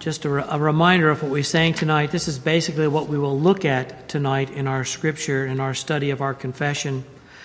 Just a reminder of what we sang tonight. This is basically what we will look at tonight in our scripture, in our study of our confession.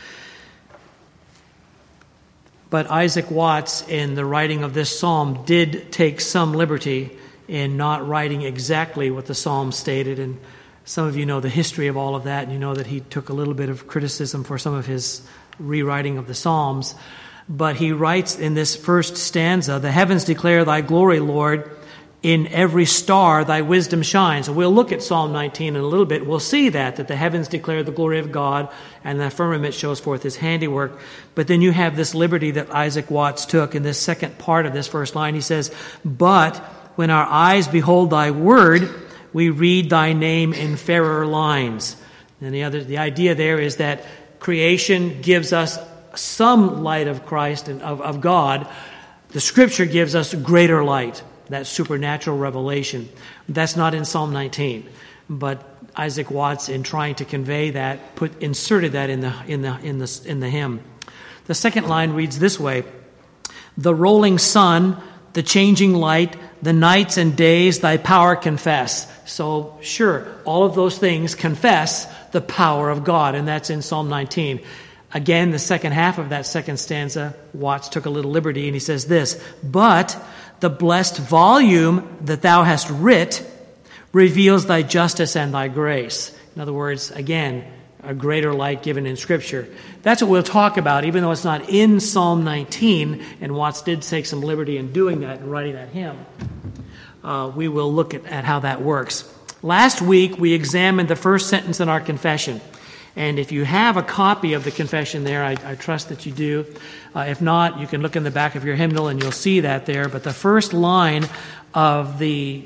But Isaac Watts, in the writing of this psalm, did take some liberty in not writing exactly what the psalm stated. And some of you know the history of all of that, and you know that he took a little bit of criticism for some of his rewriting of the psalms. But he writes in this first stanza, "The heavens declare thy glory, Lord. In every star thy wisdom shines." So we'll look at Psalm 19 in a little bit. We'll see that the heavens declare the glory of God and the firmament shows forth his handiwork. But then you have this liberty that Isaac Watts took in this second part of this first line. He says, "But when our eyes behold thy word, we read thy name in fairer lines." And the idea there is that creation gives us some light of Christ and of God. The scripture gives us greater light, that supernatural revelation. That's not in Psalm 19, but Isaac Watts, in trying to convey that, inserted that in the hymn. The second line reads this way: "The rolling sun, the changing light, the nights and days thy power confess." So sure, all of those things confess the power of God, and that's in Psalm 19. Again, the second half of that second stanza, Watts took a little liberty, and he says this: "But the blessed volume that thou hast writ reveals thy justice and thy grace." In other words, again, a greater light given in Scripture. That's what we'll talk about, even though it's not in Psalm 19, and Watts did take some liberty in doing that and writing that hymn. We will look at how that works. Last week, we examined the first sentence in our confession. And if you have a copy of the confession there, I trust that you do. If not, you can look in the back of your hymnal and you'll see that there. But the first line of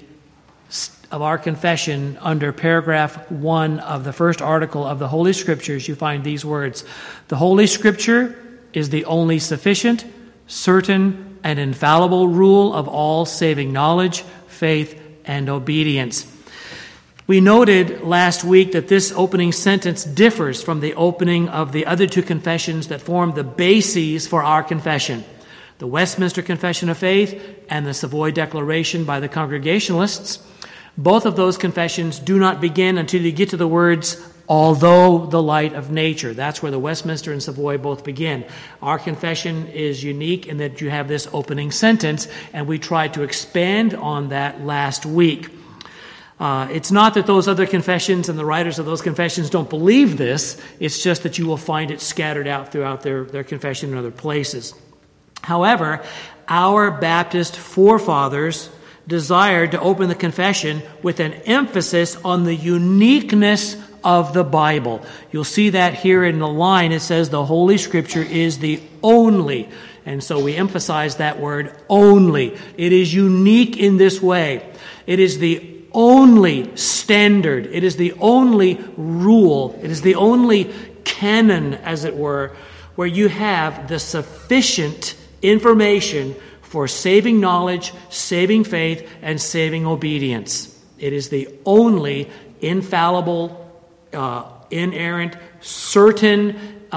our confession, under paragraph 1 of the first article of the Holy Scriptures, you find these words: "The Holy Scripture is the only sufficient, certain, and infallible rule of all saving knowledge, faith, and obedience." We noted last week that this opening sentence differs from the opening of the other two confessions that form the bases for our confession: the Westminster Confession of Faith and the Savoy Declaration by the Congregationalists. Both of those confessions do not begin until you get to the words, "although the light of nature." That's where the Westminster and Savoy both begin. Our confession is unique in that you have this opening sentence, and we tried to expand on that last week. It's not that those other confessions and the writers of those confessions don't believe this. It's just that you will find it scattered out throughout their confession in other places. However, our Baptist forefathers desired to open the confession with an emphasis on the uniqueness of the Bible. You'll see that here in the line. It says the Holy Scripture is the only. And so we emphasize that word, only. It is unique in this way. It is the only standard. It is the only rule. It is the only canon, as it were, where you have the sufficient information for saving knowledge, saving faith, and saving obedience. It is the only infallible, inerrant, certain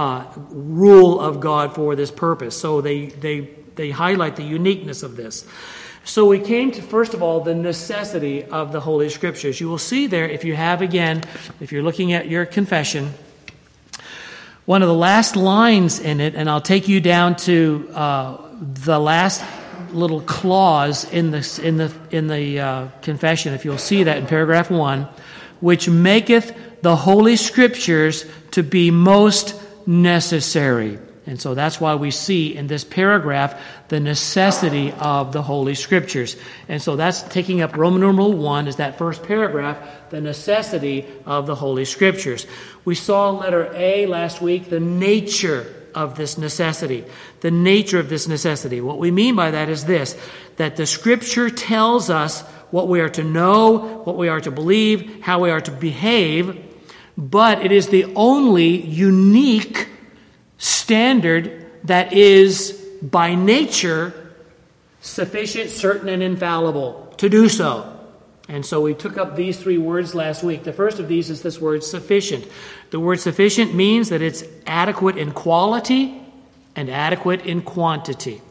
rule of God for this purpose. So they highlight the uniqueness of this. So we came to, first of all, the necessity of the Holy Scriptures. You will see there, if you're looking at your confession, one of the last lines in it, and I'll take you down to the last little clause in the confession, if you'll see that in paragraph 1, "which maketh the Holy Scriptures to be most necessary." And so that's why we see in this paragraph the necessity of the Holy Scriptures. And so that's taking up Roman numeral 1 is that first paragraph, the necessity of the Holy Scriptures. We saw letter A last week, the nature of this necessity. The nature of this necessity. What we mean by that is this, that the Scripture tells us what we are to know, what we are to believe, how we are to behave, but it is the only unique standard that is by nature sufficient, certain, and infallible to do so. And so we took up these three words last week. The first of these is this word sufficient. The word sufficient means that it's adequate in quality and adequate in quantity.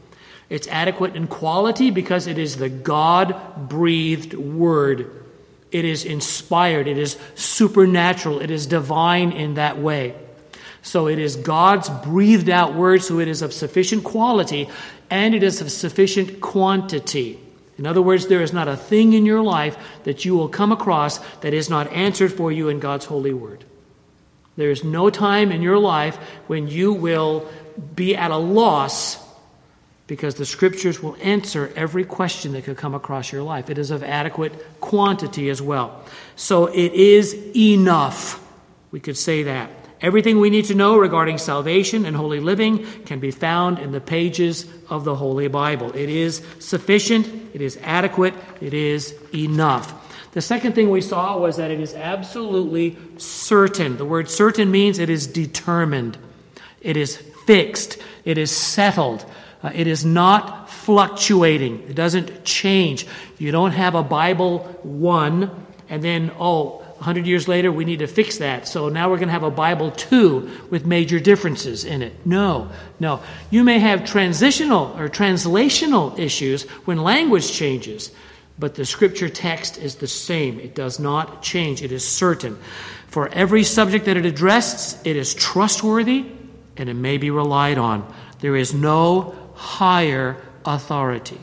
It's adequate in quality because it is the God-breathed Word. It is inspired. It is supernatural. It is divine in that way. So it is God's breathed out Word, so it is of sufficient quality and it is of sufficient quantity. In other words, there is not a thing in your life that you will come across that is not answered for you in God's holy Word. There is no time in your life when you will be at a loss, because the Scriptures will answer every question that could come across your life. It is of adequate quantity as well. So it is enough. We could say that. Everything we need to know regarding salvation and holy living can be found in the pages of the Holy Bible. It is sufficient, it is adequate, it is enough. The second thing we saw was that it is absolutely certain. The word certain means it is determined. It is fixed. It is settled. It is not fluctuating. It doesn't change. You don't have a Bible 1 and then, 100 years later, we need to fix that. So now we're going to have a Bible 2 with major differences in it. No. You may have transitional or translational issues when language changes, but the Scripture text is the same. It does not change. It is certain. For every subject that it addresses, it is trustworthy and it may be relied on. There is no higher authority.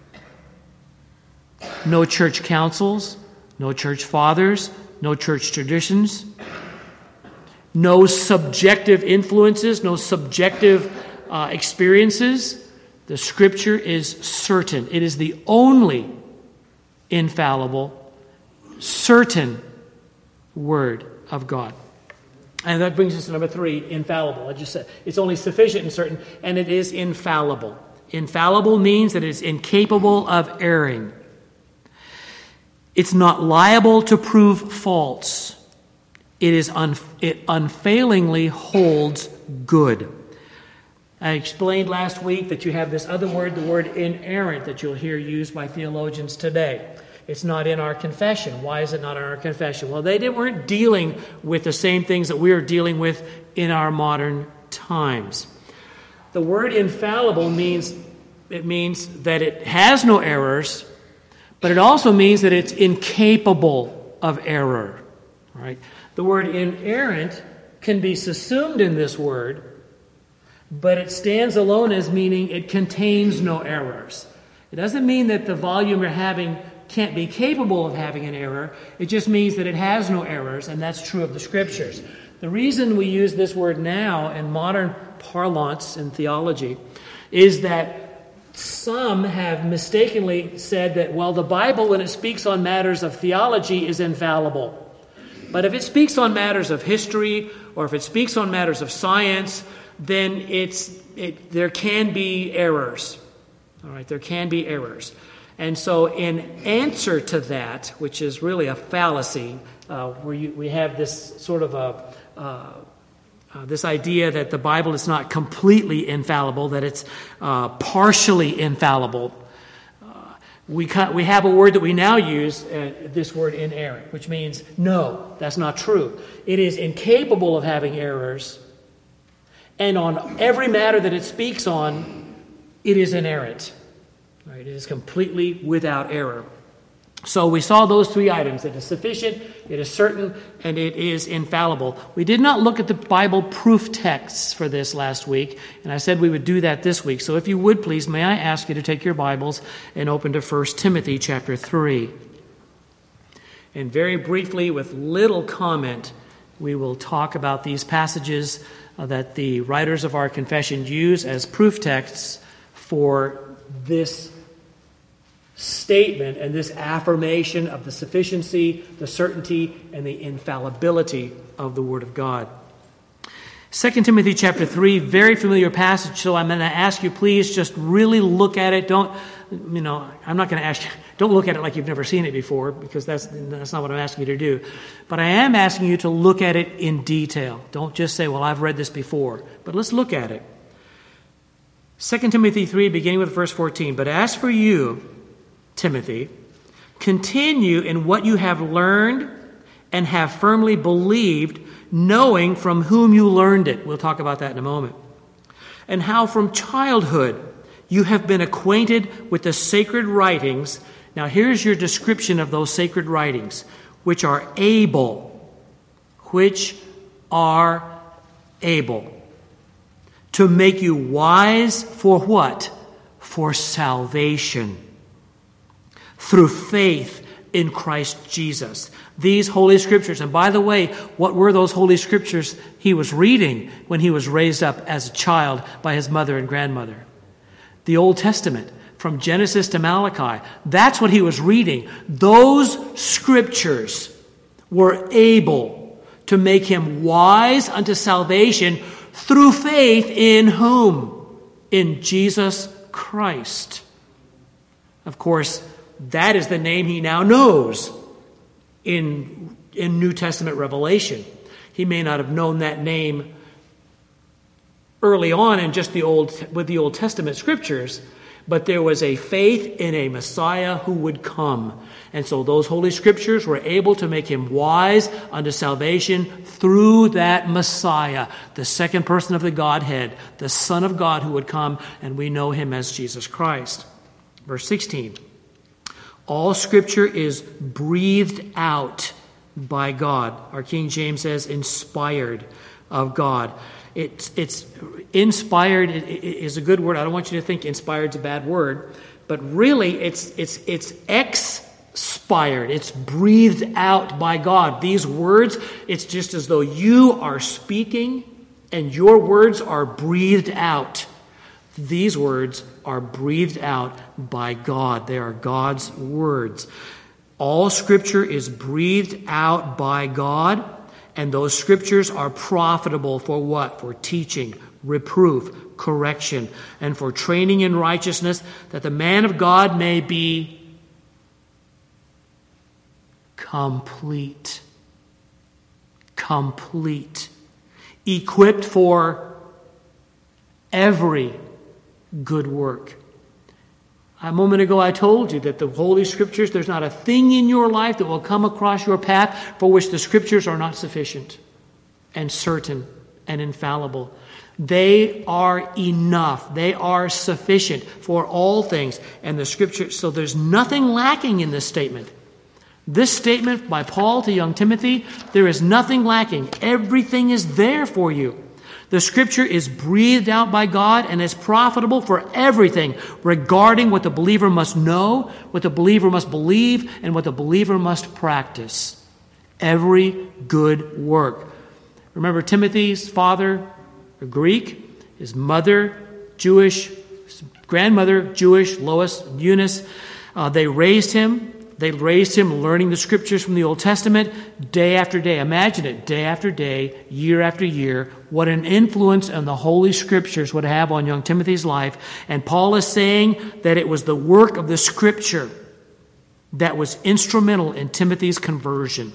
No church councils, no church fathers, no church traditions, no subjective influences, no subjective experiences. The Scripture is certain. It is the only infallible, certain Word of God. And that brings us to number 3, infallible. I just said it's only sufficient and certain, and it is infallible. Infallible means that it is incapable of erring. It's not liable to prove false. It unfailingly holds good. I explained last week that you have this other word, the word inerrant, that you'll hear used by theologians today. It's not in our confession. Why is it not in our confession? Well, they weren't dealing with the same things that we are dealing with in our modern times. The word infallible means that it has no errors, but it also means that it's incapable of error. Right? The word inerrant can be subsumed in this word, but it stands alone as meaning it contains no errors. It doesn't mean that the volume you're having can't be capable of having an error. It just means that it has no errors, and that's true of the Scriptures. The reason we use this word now in modern parlance in theology is that some have mistakenly said that, the Bible, when it speaks on matters of theology, is infallible. But if it speaks on matters of history, or if it speaks on matters of science, then there can be errors. All right, there can be errors. And so in answer to that, which is really a fallacy, where we have this sort of this idea that the Bible is not completely infallible, that it's partially infallible. We have a word that we now use, this word inerrant, which means no, that's not true. It is incapable of having errors, and on every matter that it speaks on, it is inerrant. Right? It is completely without error. So we saw those 3 items. It is sufficient, it is certain, and it is infallible. We did not look at the Bible proof texts for this last week, and I said we would do that this week. So if you would please, may I ask you to take your Bibles and open to 1 Timothy chapter 3. And very briefly, with little comment, we will talk about these passages that the writers of our confession use as proof texts for this statement and this affirmation of the sufficiency, the certainty, and the infallibility of the Word of God. 2 Timothy chapter 3, very familiar passage, so I'm going to ask you, please just really look at it. I'm not going to ask you, don't look at it like you've never seen it before, because that's not what I'm asking you to do. But I am asking you to look at it in detail. Don't just say, I've read this before. But let's look at it. 2 Timothy 3, beginning with verse 14. But as for you, Timothy, continue in what you have learned and have firmly believed, knowing from whom you learned it. We'll talk about that in a moment. And how from childhood You have been acquainted with the sacred writings. Now here's your description of those sacred writings, which are able to make you wise for what? For salvation through faith in Christ Jesus. These Holy Scriptures, and by the way, what were those Holy Scriptures he was reading when he was raised up as a child by his mother and grandmother? The Old Testament, from Genesis to Malachi. That's what he was reading. Those Scriptures were able to make him wise unto salvation through faith in whom? In Jesus Christ. Of course, that is the name he now knows in New Testament revelation. He may not have known that name early on in just with the Old Testament Scriptures, but there was a faith in a Messiah who would come. And so those Holy Scriptures were able to make him wise unto salvation through that Messiah, the second person of the Godhead, the Son of God who would come, and we know him as Jesus Christ. Verse 16. All Scripture is breathed out by God. Our King James says inspired of God. It's inspired is a good word. I don't want you to think inspired is a bad word, but really it's expired. It's breathed out by God. These words, it's just as though you are speaking and your words are breathed out. These words are breathed out by God. They are God's words. All Scripture is breathed out by God, and those Scriptures are profitable for what? For teaching, reproof, correction, and for training in righteousness, that the man of God may be complete, equipped for every good work. A moment ago I told you that the Holy Scriptures, there's not a thing in your life that will come across your path for which the Scriptures are not sufficient and certain and infallible. They are enough. They are sufficient for all things. And the Scriptures, so there's nothing lacking in this statement. This statement by Paul to young Timothy, there is nothing lacking. Everything is there for you. The Scripture is breathed out by God and is profitable for everything regarding what the believer must know, what the believer must believe, and what the believer must practice. Every good work. Remember, Timothy's father, a Greek, his mother, Jewish, his grandmother, Jewish, Lois, Eunice. They raised him. They raised him learning the Scriptures from the Old Testament day after day. Imagine it, day after day, year after year, what an influence on the Holy Scriptures would have on young Timothy's life. And Paul is saying that it was the work of the Scripture that was instrumental in Timothy's conversion.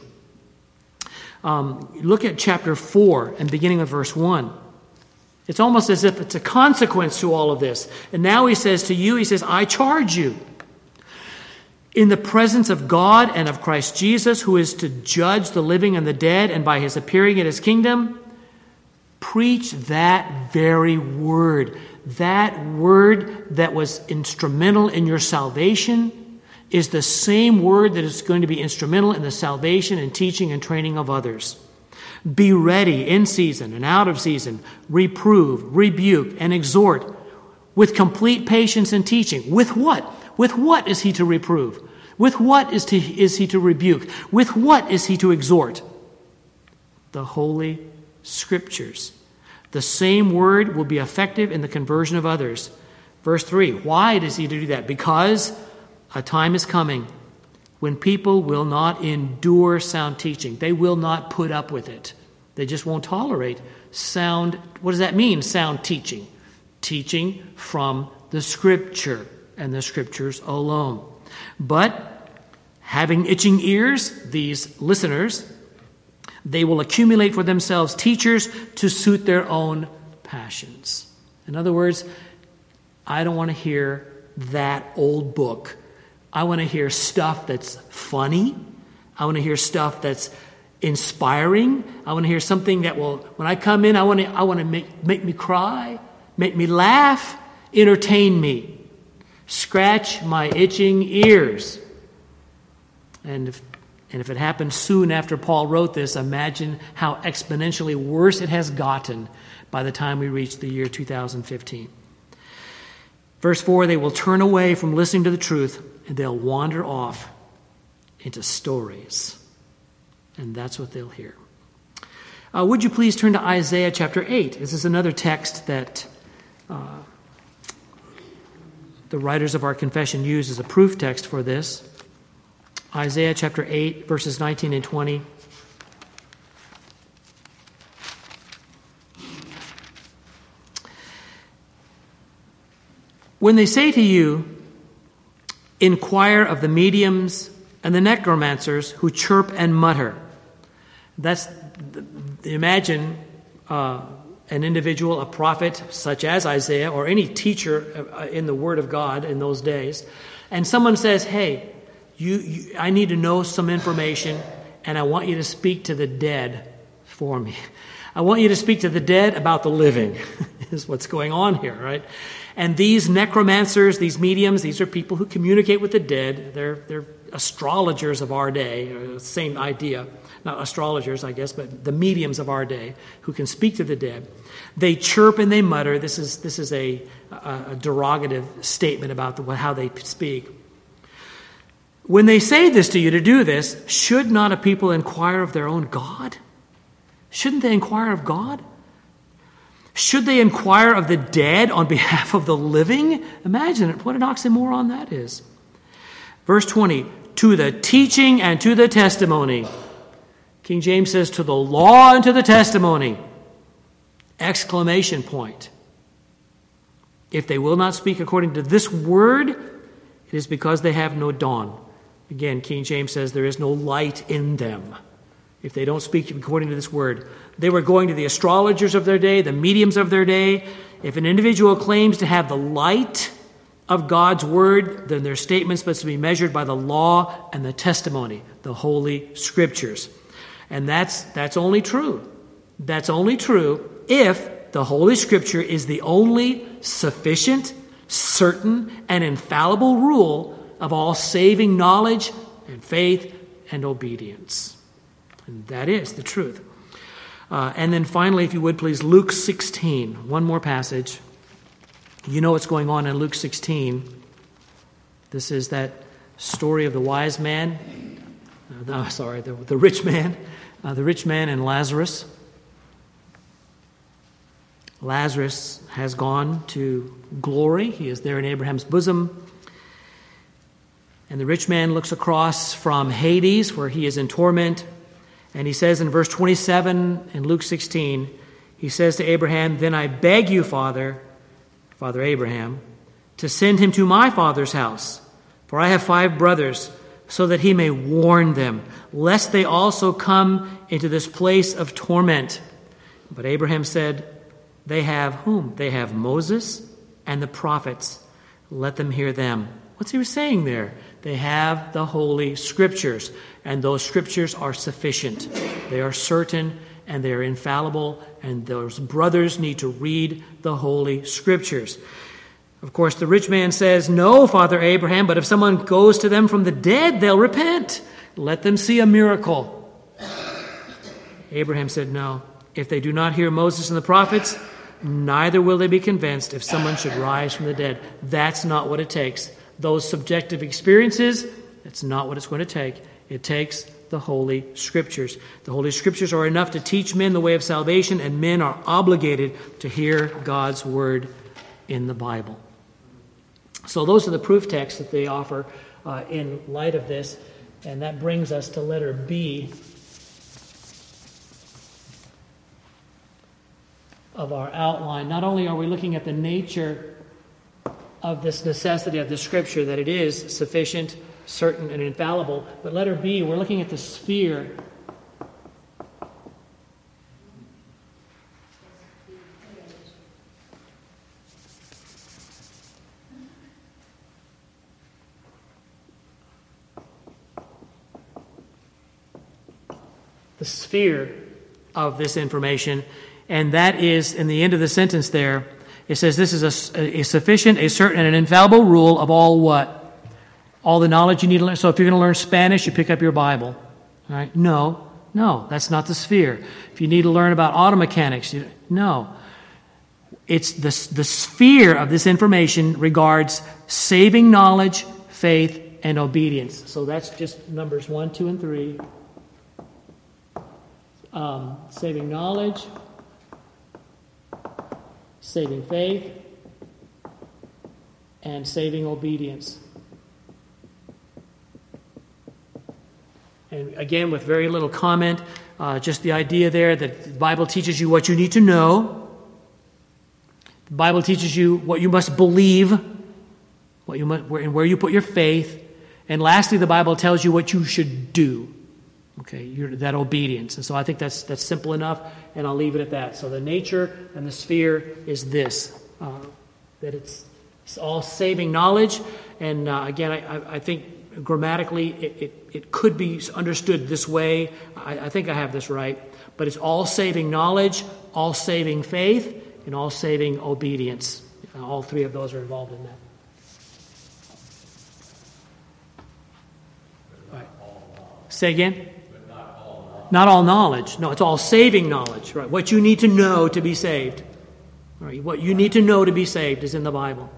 Look at chapter 4 and beginning with verse 1. It's almost as if it's a consequence to all of this. And now he says to you, he says, I charge you, in the presence of God and of Christ Jesus, who is to judge the living and the dead, and by his appearing in his kingdom, preach that very word. That word that was instrumental in your salvation is the same word that is going to be instrumental in the salvation and teaching and training of others. Be ready in season and out of season. Reprove, rebuke, and exhort with complete patience and teaching. With what? With what is he to reprove? With what is he to rebuke? With what is he to exhort? The Holy Scriptures. The same word will be effective in the conversion of others. Verse 3, why does he do that? Because a time is coming when people will not endure sound teaching. They will not put up with it. They just won't tolerate sound. What does that mean, sound teaching? Teaching from the Scripture and the Scriptures alone. But having itching ears, these listeners, they will accumulate for themselves teachers to suit their own passions. In other words, I don't want to hear that old book. I want to hear stuff that's funny. I want to hear stuff that's inspiring. I want to hear something that will, when I come in, I want to make me cry, make me laugh, Entertain me. Scratch my itching ears. And if it happened soon after Paul wrote this, imagine how exponentially worse it has gotten by the time we reach the year 2015. Verse 4, they will turn away from listening to the truth, and they'll wander off into stories. And that's what they'll hear. Would you please turn to Isaiah chapter 8? This is another text that the writers of our confession use as a proof text for this. Isaiah chapter 8, verses 19 and 20. When they say to you, inquire of the mediums and the necromancers who chirp and mutter. Imagine an individual, a prophet such as Isaiah or any teacher in the Word of God in those days, and someone says, hey, I need to know some information, and I want you to speak to the dead for me. I want you to speak to the dead about the living, is what's going on here, right? And these necromancers, these mediums, these are people who communicate with the dead. They're astrologers of our day, same idea. Not astrologers, I guess, but the mediums of our day who can speak to the dead. They chirp and they mutter. This is a derogative statement about how they speak. When they say this to you to do this, should not a people inquire of their own God? Shouldn't they inquire of God? Should they inquire of the dead on behalf of the living? Imagine it. What an oxymoron that is. Verse 20, to the teaching and to the testimony. King James says, to the law and to the testimony. Exclamation point. If they will not speak according to this word, it is because they have no dawn. Again, King James says there is no light in them. If they don't speak according to this word. They were going to the astrologers of their day, the mediums of their day. If an individual claims to have the light of God's word, then their statements must be measured by the law and the testimony, the Holy Scriptures. And that's only true. That's only true if the Holy Scripture is the only sufficient, certain, and infallible rule of all saving knowledge and faith and obedience. And that is the truth. And then finally, if you would please, Luke 16. One more passage. You know what's going on in Luke 16. This is that story of the wise man. The rich man. The rich man and Lazarus. Lazarus has gone to glory. He is there in Abraham's bosom. And the rich man looks across from Hades, where he is in torment. And he says in verse 27 in Luke 16, he says to Abraham, then I beg you, Father Abraham, to send him to my father's house, for I have 5 brothers, so that he may warn them, lest they also come into this place of torment. But Abraham said, they have whom? They have Moses and the prophets. Let them hear them. What's he saying there? They have the Holy Scriptures, and those Scriptures are sufficient. They are certain, and they are infallible, and those brothers need to read the Holy Scriptures. Of course, the rich man says, no, Father Abraham, but if someone goes to them from the dead, they'll repent. Let them see a miracle. Abraham said, no. If they do not hear Moses and the prophets, neither will they be convinced if someone should rise from the dead. That's not what it takes. Those subjective experiences, that's not what it's going to take. It takes the Holy Scriptures. The Holy Scriptures are enough to teach men the way of salvation, and men are obligated to hear God's word in the Bible. So those are the proof texts that they offer in light of this, and that brings us to letter B of our outline. Not only are we looking at the nature of this necessity of the Scripture, that it is sufficient, certain, and infallible, but letter B, we're looking at the sphere of this information, and that is, in the end of the sentence there, It says this is a sufficient, a certain, and an infallible rule of all what? All the knowledge you need to learn. So if you're going to learn Spanish, you pick up your Bible. All right? No, that's not the sphere. If you need to learn about auto mechanics, no. It's the sphere of this information regards saving knowledge, faith, and obedience. So that's just numbers 1, 2, and 3. Saving knowledge, saving faith, and saving obedience. And again, with very little comment, just the idea there that the Bible teaches you what you need to know. The Bible teaches you what you must believe, and where you put your faith. And lastly, the Bible tells you what you should do. Okay, that obedience. And so I think that's simple enough, and I'll leave it at that. So the nature and the sphere is this, that it's all saving knowledge. And again, I think grammatically it could be understood this way. I think I have this right. But it's all saving knowledge, all saving faith, and all saving obedience. All three of those are involved in that. All right. Say again? Not all knowledge. No, it's all saving knowledge. Right? What you need to know to be saved. Right? What you need to know to be saved is in the Bible.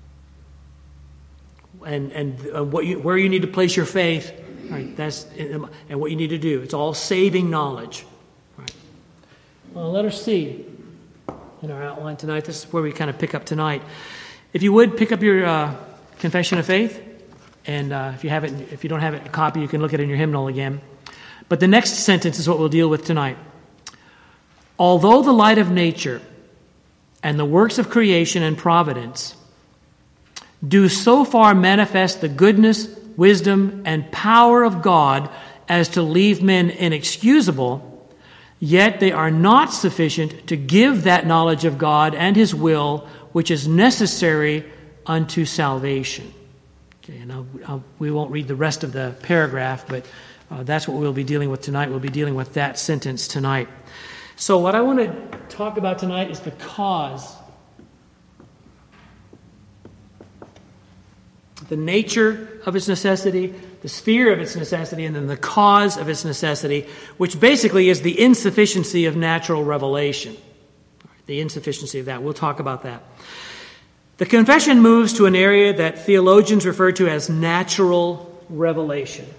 And where you need to place your faith, right? And what you need to do. It's all saving knowledge. Right? Well, letter C in our outline tonight. This is where we kind of pick up tonight. If you would pick up your confession of faith, and if you don't have it a copy, you can look at it in your hymnal again. But the next sentence is what we'll deal with tonight. Although the light of nature and the works of creation and providence do so far manifest the goodness, wisdom, and power of God as to leave men inexcusable, yet they are not sufficient to give that knowledge of God and His will which is necessary unto salvation. Okay, now we won't read the rest of the paragraph, but that's what we'll be dealing with tonight. We'll be dealing with that sentence tonight. So what I want to talk about tonight is the cause. The nature of its necessity, the sphere of its necessity, and then the cause of its necessity, which basically is the insufficiency of natural revelation. The insufficiency of that. We'll talk about that. The confession moves to an area that theologians refer to as natural revelation.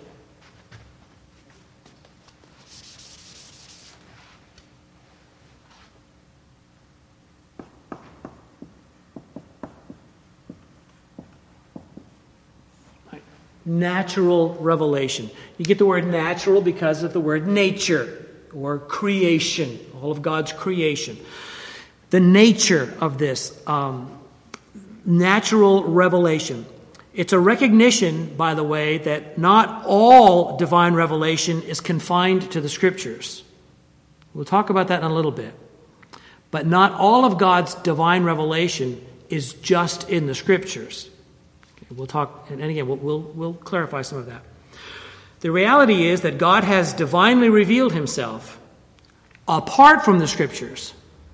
Natural revelation. You get the word natural because of the word nature or creation, all of God's creation. The nature of this natural revelation. It's a recognition, by the way, that not all divine revelation is confined to the Scriptures. We'll talk about that in a little bit. But not all of God's divine revelation is just in the Scriptures. We'll talk, and again, we'll clarify some of that. The reality is that God has divinely revealed Himself apart from the Scriptures.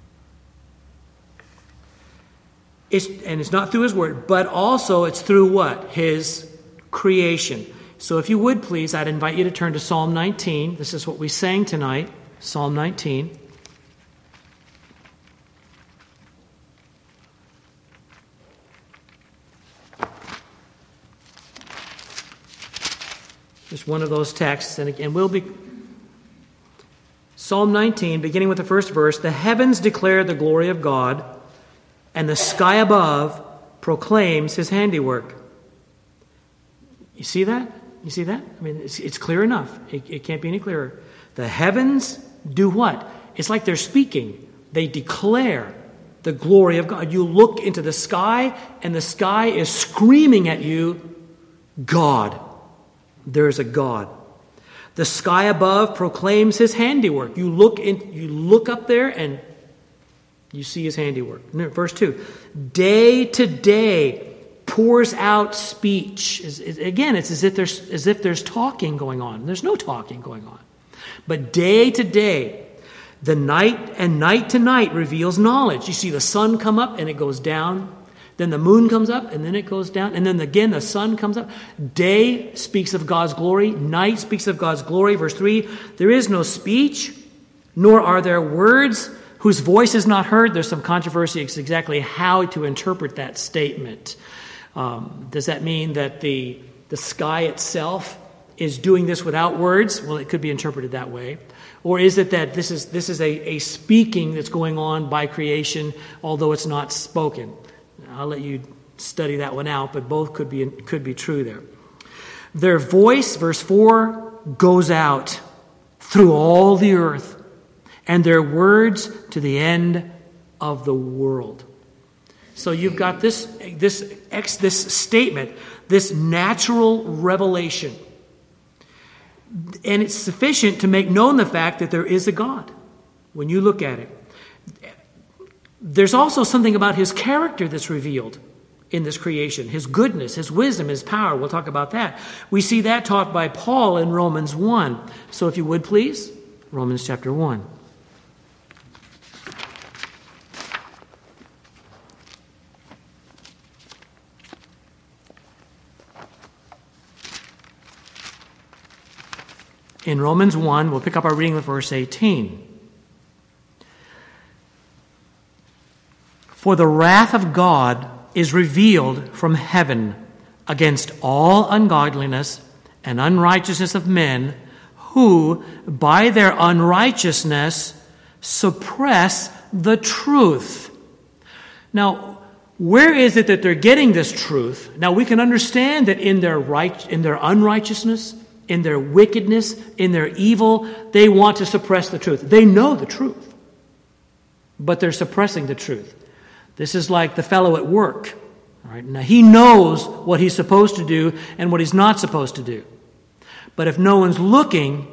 It's not through His Word, but also it's through what? His creation. So if you would please, I'd invite you to turn to Psalm 19. This is what we sang tonight, Psalm 19. Just one of those texts, and again, we'll be Psalm 19, beginning with the first verse. The heavens declare the glory of God, and the sky above proclaims His handiwork. You see that? You see that? I mean, it's clear enough. It can't be any clearer. The heavens do what? It's like they're speaking. They declare the glory of God. You look into the sky, and the sky is screaming at you, God. There is a God. The sky above proclaims His handiwork. You look up there and you see His handiwork. Verse 2. Day to day pours out speech. Again, it's as if there's talking going on. There's no talking going on. But day to day, The night and night to night reveals knowledge. You see the sun come up and it goes down. Then the moon comes up and then it goes down. And then again the sun comes up. Day speaks of God's glory. Night speaks of God's glory. Verse 3, there is no speech, nor are there words whose voice is not heard. There's some controversy as exactly how to interpret that statement. Does that mean that the sky itself is doing this without words? Well, it could be interpreted that way. Or is it that this is a speaking that's going on by creation, although it's not spoken? I'll let you study that one out, but both could be true there. Their voice, verse 4, goes out through all the earth, and their words to the end of the world. So you've got this statement, this natural revelation. And it's sufficient to make known the fact that there is a God when you look at it. There's also something about his character that's revealed in this creation. His goodness, his wisdom, his power. We'll talk about that. We see that taught by Paul in Romans 1. So if you would please, Romans chapter 1. In Romans 1, we'll pick up our reading with verse 18. For the wrath of God is revealed from heaven against all ungodliness and unrighteousness of men who, by their unrighteousness, suppress the truth. Now, where is it that they're getting this truth? Now, we can understand that in their unrighteousness, in their wickedness, in their evil, they want to suppress the truth. They know the truth, but they're suppressing the truth. This is like the fellow at work. All right? Now, he knows what he's supposed to do and what he's not supposed to do. But if no one's looking,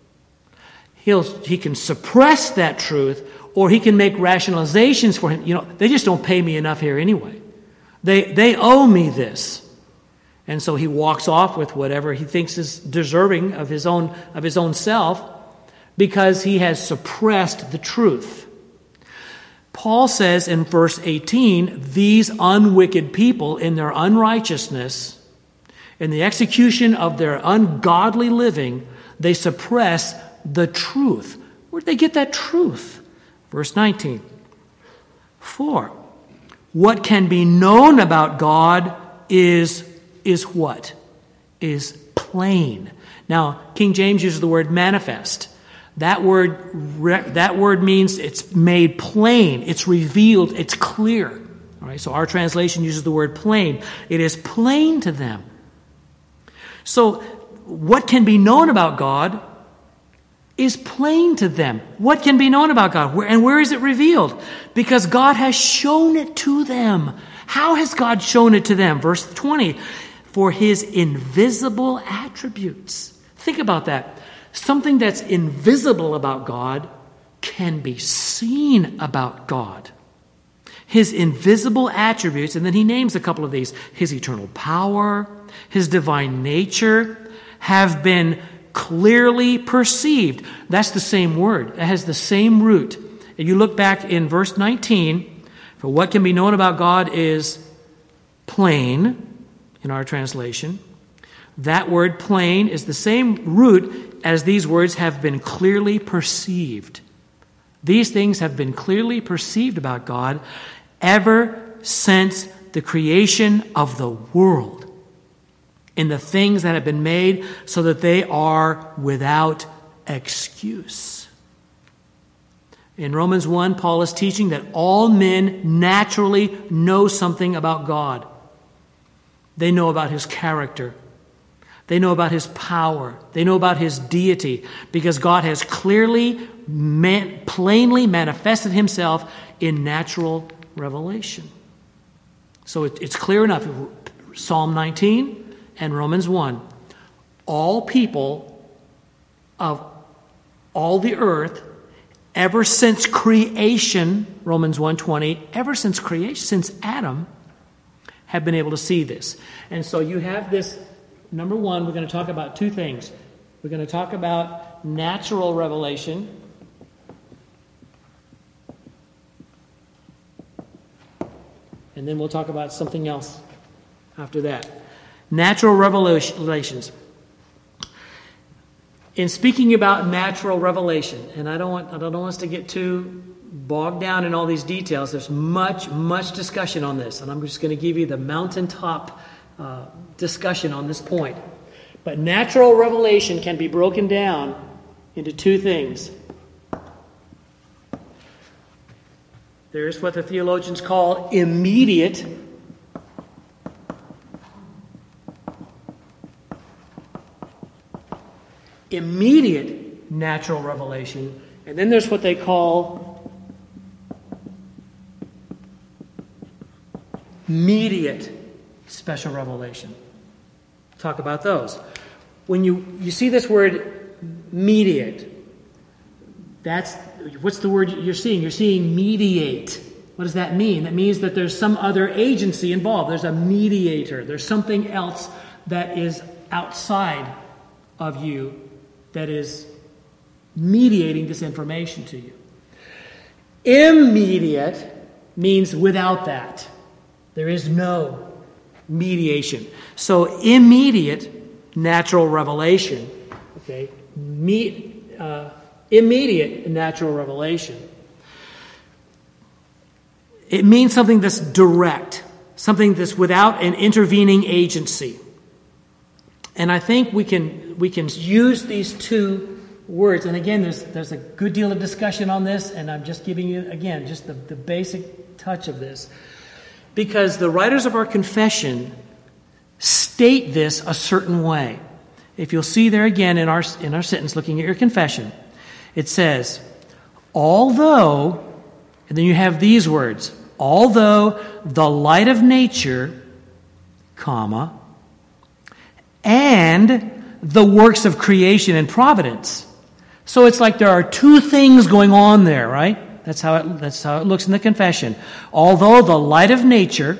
he can suppress that truth, or he can make rationalizations for him. You know, they just don't pay me enough here anyway. They owe me this. And so he walks off with whatever he thinks is deserving of his own self, because he has suppressed the truth. Paul says in verse 18, these unwicked people in their unrighteousness, in the execution of their ungodly living, they suppress the truth. Where did they get that truth? Verse 19. For what can be known about God is what? Is plain. Now, King James uses the word manifest. That word means it's made plain, it's revealed, it's clear. All right, so our translation uses the word plain. It is plain to them. So, what can be known about God is plain to them. What can be known about God? Where is it revealed? Because God has shown it to them. How has God shown it to them? Verse 20. For his invisible attributes. Think about that. Something that's invisible about God can be seen about God. His invisible attributes, and then he names a couple of these. His eternal power, his divine nature, have been clearly perceived. That's the same word. It has the same root. If you look back in verse 19, for what can be known about God is plain, in our translation. That word plain is the same root as these words have been clearly perceived. These things have been clearly perceived about God ever since the creation of the world, in the things that have been made, so that they are without excuse. In Romans 1, Paul is teaching that all men naturally know something about God. They know about his character. They know about his power. They know about his deity, because God has plainly manifested himself in natural revelation. So it's clear enough. Psalm 19 and Romans 1. All people of all the earth, ever since creation, Romans 1:20, ever since creation, since Adam, have been able to see this. And so you have this, number one, we're going to talk about two things. We're going to talk about natural revelation, and then we'll talk about something else after that. Natural revelations. In speaking about natural revelation, and I don't want us to get too bogged down in all these details. There's much discussion on this, and I'm just going to give you the mountaintop discussion on this point. But natural revelation can be broken down into two things. There's what the theologians call immediate natural revelation, and then there's what they call mediate special revelation. Talk about those. When you see this word mediate, what's the word you're seeing? You're seeing mediate. What does that mean? That means that there's some other agency involved. There's a mediator. There's something else that is outside of you that is mediating this information to you. Immediate means without that. There is no mediation. So immediate natural revelation, okay, immediate natural revelation. It means something that's direct, something that's without an intervening agency. And I think we can use these two words. And again, there's a good deal of discussion on this, and I'm just giving you, again, just the basic touch of this. Because the writers of our confession state this a certain way. If you'll see there again in our sentence, looking at your confession, it says, although, and then you have these words, although the light of nature, comma, and the works of creation and providence. So it's like there are two things going on there, right? That's how it looks in the confession. Although the light of nature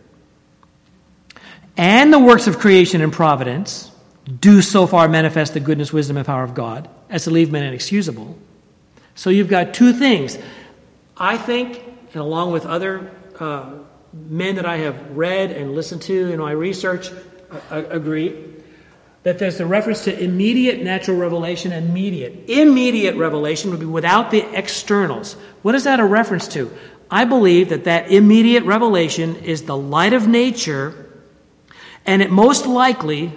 and the works of creation and providence do so far manifest the goodness, wisdom, and power of God as to leave men inexcusable. So you've got two things. I think, and along with other men that I have read and listened to in my research, agree that there's a reference to immediate natural revelation and mediate. Immediate revelation would be without the externals. What is that a reference to? I believe that immediate revelation is the light of nature, and it most likely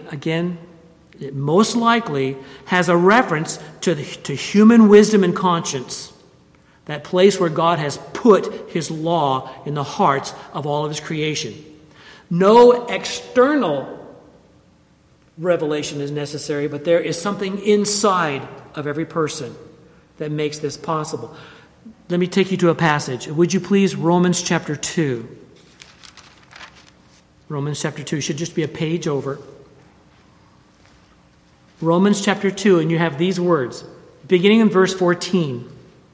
has a reference to human wisdom and conscience, that place where God has put His law in the hearts of all of His creation. No external revelation is necessary, but there is something inside of every person that makes this possible. Let me take you to a passage. Would you please, Romans chapter 2. Romans chapter 2 should just be a page over. Romans chapter 2, and you have these words, beginning in verse 14.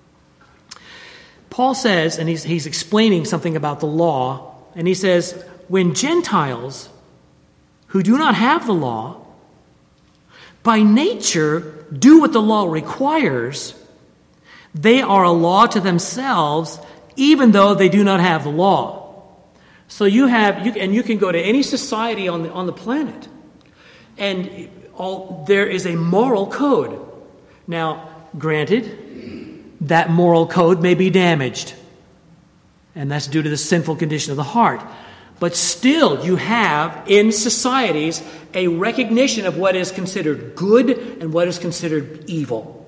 Paul says, and he's explaining something about the law, and he says, when Gentiles who do not have the law, by nature do what the law requires, they are a law to themselves, even though they do not have the law. So you can go to any society on the planet, and there is a moral code. Now, granted, that moral code may be damaged, and that's due to the sinful condition of the heart. But still, you have in societies a recognition of what is considered good and what is considered evil.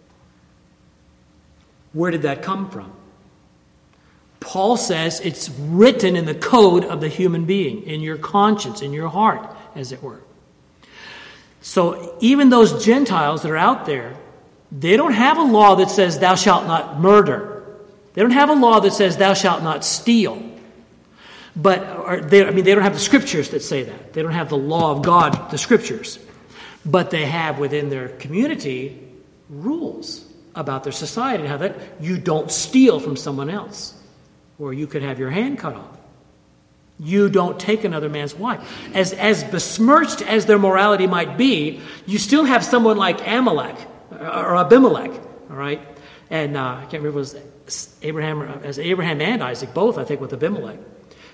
Where did that come from? Paul says it's written in the code of the human being, in your conscience, in your heart, as it were. So even those Gentiles that are out there, they don't have a law that says thou shalt not murder. They don't have a law that says thou shalt not steal. But they don't have the scriptures that say that. They don't have the law of God, the scriptures. But they have within their community rules about their society and how that you don't steal from someone else, or you could have your hand cut off. You don't take another man's wife. As besmirched as their morality might be, you still have someone like Amalek or Abimelech, all right? And I can't remember if it was Abraham and Isaac, both, I think, with Abimelech.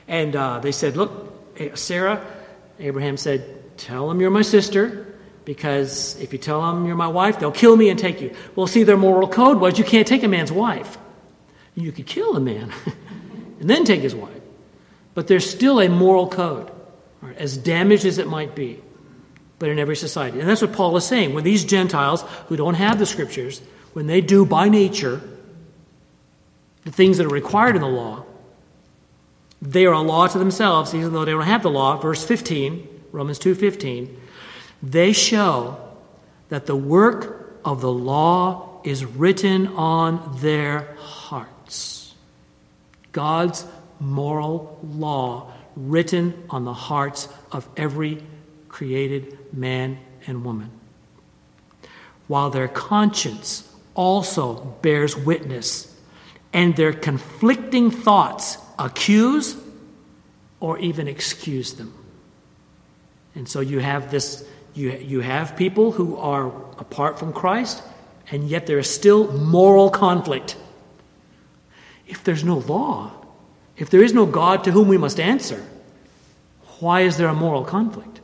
And they said, look, Sarah, Abraham said, tell them you're my sister, because if you tell them you're my wife, they'll kill me and take you. Well, see, their moral code was you can't take a man's wife. You could kill a man and then take his wife. But there's still a moral code, right, as damaged as it might be, but in every society. And that's what Paul is saying. When these Gentiles who don't have the Scriptures, when they do by nature the things that are required in the law, they are a law to themselves, even though they don't have the law. Verse 15, Romans 2:15, they show that the work of the law is written on their hearts. God's moral law written on the hearts of every created man and woman. While their conscience also bears witness, and their conflicting thoughts accuse or even excuse them. And so you have this, you have people who are apart from Christ, and yet there is still moral conflict. If there's no law, if there is no God to whom we must answer, why is there a moral conflict?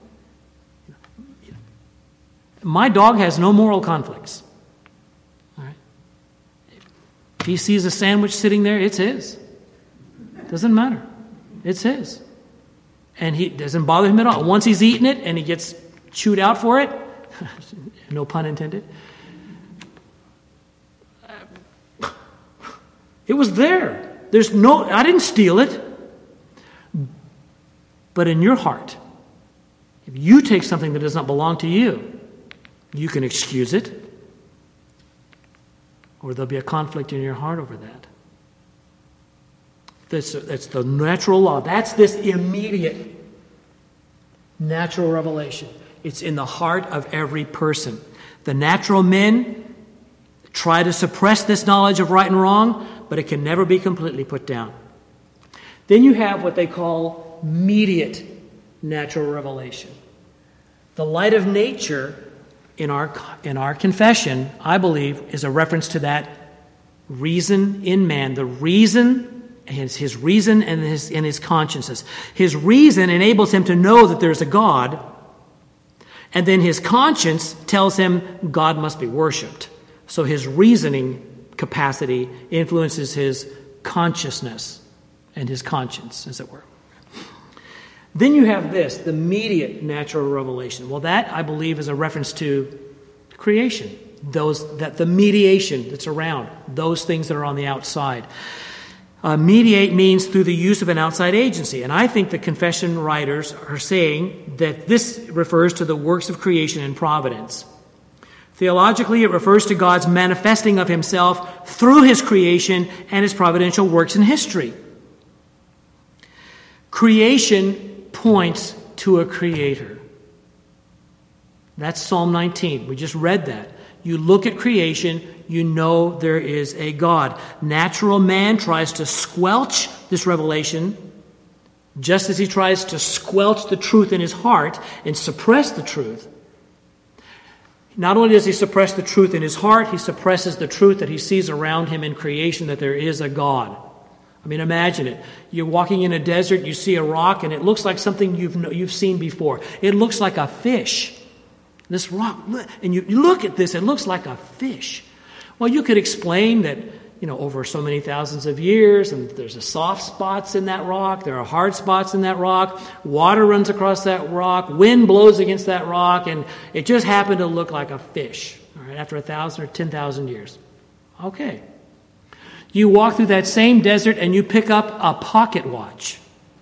My dog has no moral conflicts. All right? If he sees a sandwich sitting there, it's his. Doesn't matter. It's his. And he doesn't bother him at all. Once he's eaten it and he gets chewed out for it, no pun intended, it was there. I didn't steal it. But in your heart, if you take something that does not belong to you, you can excuse it, or there'll be a conflict in your heart over that. That's the natural law. That's this immediate natural revelation. It's in the heart of every person. The natural men try to suppress this knowledge of right and wrong, but it can never be completely put down. Then you have what they call mediate natural revelation. The light of nature in our confession, I believe, is a reference to that reason in man. The reason, his reason and his consciences. His reason enables him to know that there's a God, and then his conscience tells him God must be worshipped. So his reasoning capacity influences his consciousness and his conscience, as it were. Then you have this, the mediate natural revelation. Well, that, I believe, is a reference to creation. The mediation that's around, those things that are on the outside. Mediate means through the use of an outside agency. And I think the confession writers are saying that this refers to the works of creation and providence. Theologically, it refers to God's manifesting of himself through his creation and his providential works in history. Creation points to a creator. That's Psalm 19. We just read that. You look at creation, you know there is a God. Natural man tries to squelch this revelation, just as he tries to squelch the truth in his heart and suppress the truth. Not only does he suppress the truth in his heart, he suppresses the truth that he sees around him in creation, that there is a God. I mean, imagine it. You're walking in a desert, you see a rock, and it looks like something you've seen before. It looks like a fish. This rock, and you look at this, it looks like a fish. Well, you could explain that, over so many thousands of years, and there's soft spots in that rock, there are hard spots in that rock, water runs across that rock, wind blows against that rock, and it just happened to look like a fish, all right, after 1,000 or 10,000 years. Okay. You walk through that same desert and you pick up a pocket watch.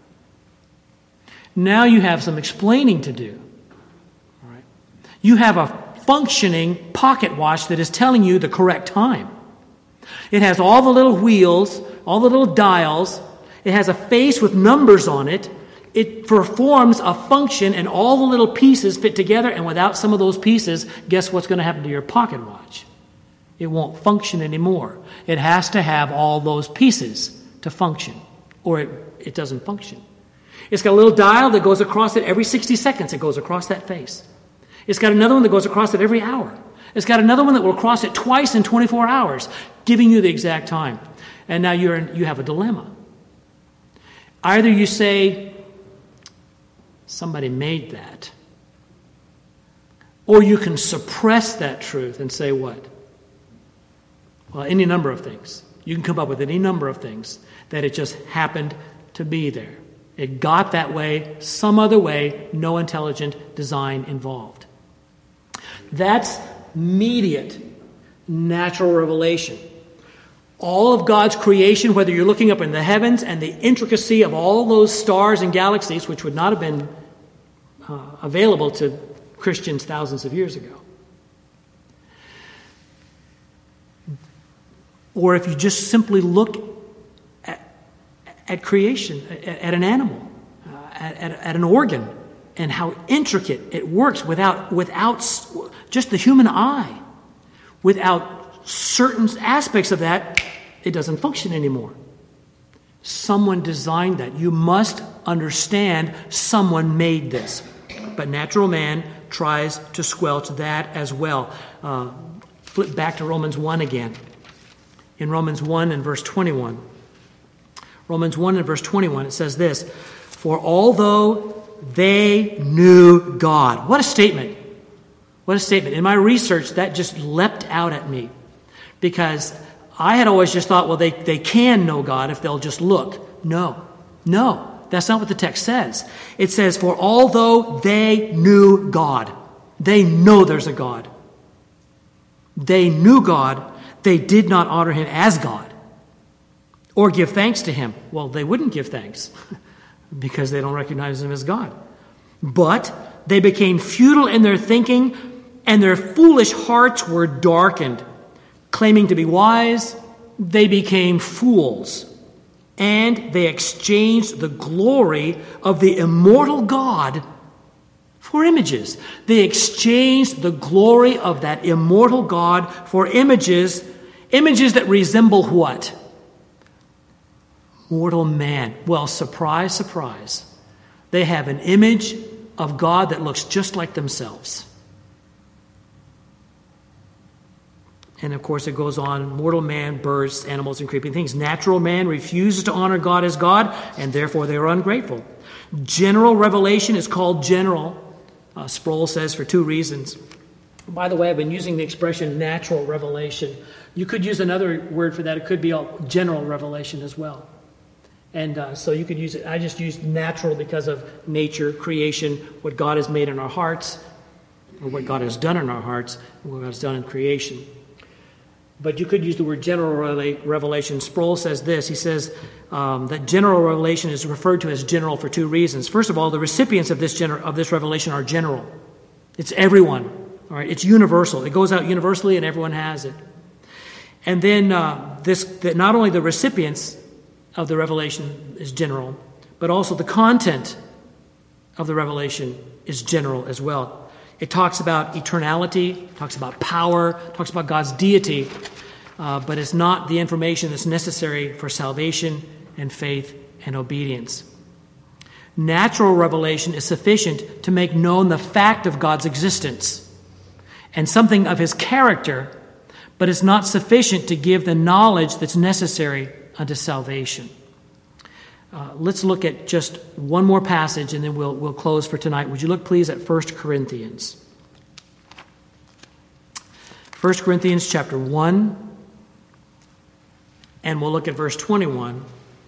Now you have some explaining to do. All right. You have a functioning pocket watch that is telling you the correct time. It has all the little wheels, all the little dials. It has a face with numbers on it. It performs a function, and all the little pieces fit together, and without some of those pieces, guess what's going to happen to your pocket watch? It won't function anymore. It has to have all those pieces to function, or it doesn't function. It's got a little dial that goes across it every 60 seconds. It goes across that face. It's got another one that goes across it every hour. It's got another one that will cross it twice in 24 hours, giving you the exact time. And now you have a dilemma. Either you say, somebody made that, or you can suppress that truth and say what? Well, any number of things. You can come up with any number of things that it just happened to be there. It got that way, some other way, no intelligent design involved. That's immediate natural revelation. All of God's creation, whether you're looking up in the heavens and the intricacy of all those stars and galaxies, which would not have been available to Christians thousands of years ago. Or if you just simply look at creation, at an animal, at an organ, and how intricate it works without just the human eye. Without certain aspects of that, it doesn't function anymore. Someone designed that. You must understand someone made this. But natural man tries to squelch that as well. Flip back to Romans 1 again. In Romans 1 and verse 21. Romans 1 and verse 21, it says this, "For although they knew God." What a statement. What a statement. In my research, that just leapt out at me. Because I had always just thought, well, they can know God if they'll just look. No, that's not what the text says. It says, "For although they knew God," they know there's a God. They knew God, they did not honor him as God or give thanks to him. Well, they wouldn't give thanks because they don't recognize him as God. But they became futile in their thinking, and their foolish hearts were darkened. Claiming to be wise, they became fools, and they exchanged the glory of the immortal God for images. They exchanged the glory of that immortal God for images that resemble what? Mortal man. Well, surprise, surprise. They have an image of God that looks just like themselves. And of course it goes on, mortal man, birds, animals, and creeping things. Natural man refuses to honor God as God, and therefore they are ungrateful. General revelation is called general, Sproul says, for two reasons. By the way, I've been using the expression natural revelation. You could use another word for that. It could be general revelation as well. And so you could use it. I just used natural because of nature, creation, what God has made in our hearts, or what God has done in our hearts, and what God has done in creation. But you could use the word general revelation. Sproul says this. He says that general revelation is referred to as general for two reasons. First of all, the recipients of this revelation are general. It's everyone. All right, it's universal. It goes out universally, and everyone has it. And then that not only the recipients of the revelation is general, but also the content of the revelation is general as well. It talks about eternality, talks about power, talks about God's deity, but it's not the information that's necessary for salvation and faith and obedience. Natural revelation is sufficient to make known the fact of God's existence and something of his character, but it's not sufficient to give the knowledge that's necessary unto salvation. Let's look at just one more passage, and then we'll close for tonight. Would you look, please, at 1 Corinthians? 1 Corinthians chapter 1, and we'll look at verse 21.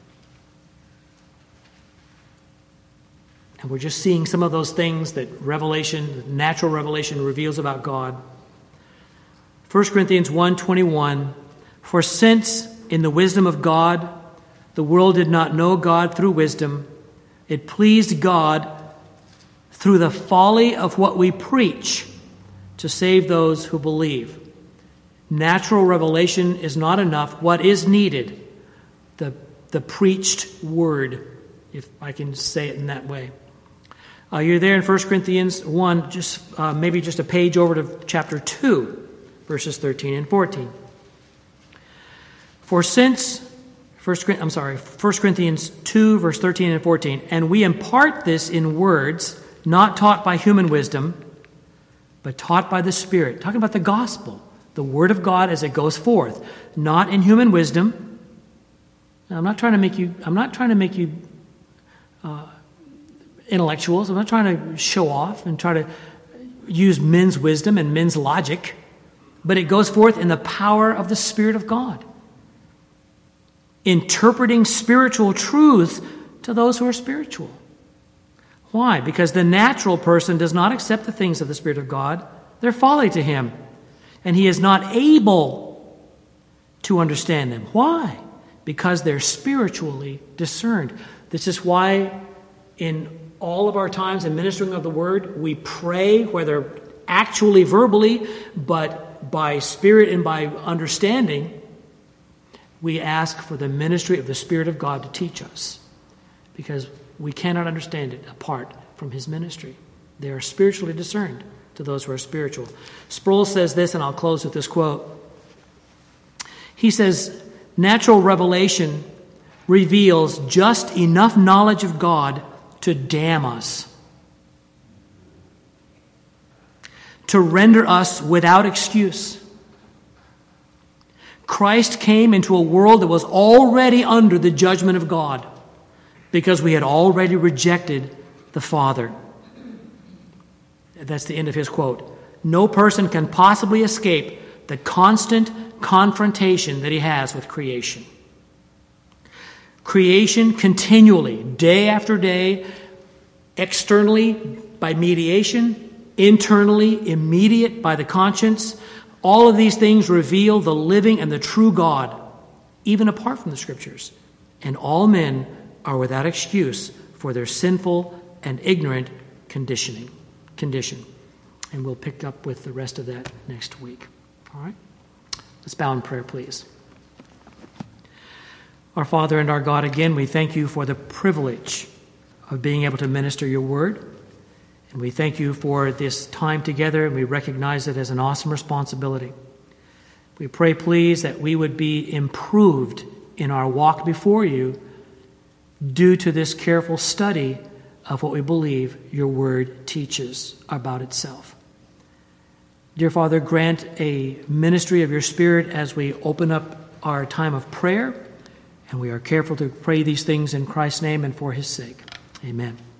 And we're just seeing some of those things that natural revelation reveals about God. 1 Corinthians 1:21, "For since in the wisdom of God the world did not know God through wisdom, it pleased God through the folly of what we preach to save those who believe." Natural revelation is not enough. What is needed? The preached word, if I can say it in that way. You're there in 1 Corinthians 1, maybe just a page over to chapter 2, verses 13 and 14. For since 1 Corinthians 2, verse 13 and 14. "And we impart this in words, not taught by human wisdom, but taught by the Spirit." Talking about the gospel, the word of God as it goes forth, not in human wisdom. Now, I'm not trying to make you intellectuals. I'm not trying to show off and try to use men's wisdom and men's logic, but it goes forth in the power of the Spirit of God, interpreting spiritual truth to those who are spiritual. Why? Because the natural person does not accept the things of the Spirit of God. They're folly to him, and he is not able to understand them. Why? Because they're spiritually discerned. This is why in all of our times in ministering of the Word, we pray, whether actually verbally, but by spirit and by understanding, we ask for the ministry of the Spirit of God to teach us, because we cannot understand it apart from His ministry. They are spiritually discerned to those who are spiritual. Sproul says this, and I'll close with this quote. He says, natural revelation reveals just enough knowledge of God to damn us, to render us without excuse. Christ came into a world that was already under the judgment of God because we had already rejected the Father. That's the end of his quote. No person can possibly escape the constant confrontation that he has with creation. Creation continually, day after day, externally by mediation, internally, immediate by the conscience. All of these things reveal the living and the true God, even apart from the Scriptures. And all men are without excuse for their sinful and ignorant condition. And we'll pick up with the rest of that next week. All right? Let's bow in prayer, please. Our Father and our God, again, we thank you for the privilege of being able to minister your word. And we thank you for this time together, and we recognize it as an awesome responsibility. We pray, please, that we would be improved in our walk before you due to this careful study of what we believe your word teaches about itself. Dear Father, grant a ministry of your Spirit as we open up our time of prayer, and we are careful to pray these things in Christ's name and for his sake. Amen.